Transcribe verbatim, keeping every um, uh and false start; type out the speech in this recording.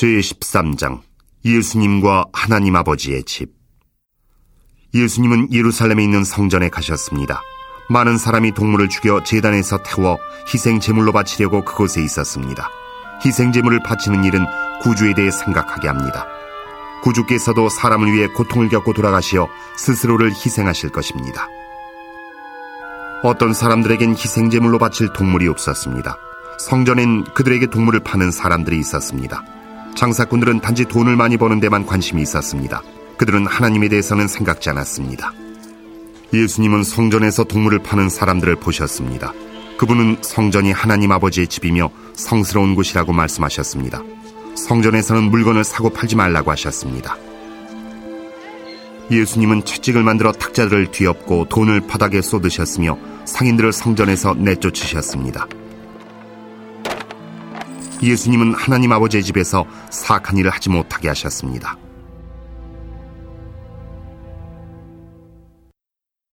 제십삼 장 예수님과 하나님 아버지의 집. 예수님은 예루살렘에 있는 성전에 가셨습니다. 많은 사람이 동물을 죽여 제단에서 태워 희생제물로 바치려고 그곳에 있었습니다. 희생제물을 바치는 일은 구주에 대해 생각하게 합니다. 구주께서도 사람을 위해 고통을 겪고 돌아가시어 스스로를 희생하실 것입니다. 어떤 사람들에겐 희생제물로 바칠 동물이 없었습니다. 성전엔 그들에게 동물을 파는 사람들이 있었습니다. 장사꾼들은 단지 돈을 많이 버는 데만 관심이 있었습니다. 그들은 하나님에 대해서는 생각지 않았습니다. 예수님은 성전에서 동물을 파는 사람들을 보셨습니다. 그분은 성전이 하나님 아버지의 집이며 성스러운 곳이라고 말씀하셨습니다. 성전에서는 물건을 사고 팔지 말라고 하셨습니다. 예수님은 채찍을 만들어 탁자들을 뒤엎고 돈을 바닥에 쏟으셨으며 상인들을 성전에서 내쫓으셨습니다. 예수님은 하나님 아버지의 집에서 사악한 일을 하지 못하게 하셨습니다.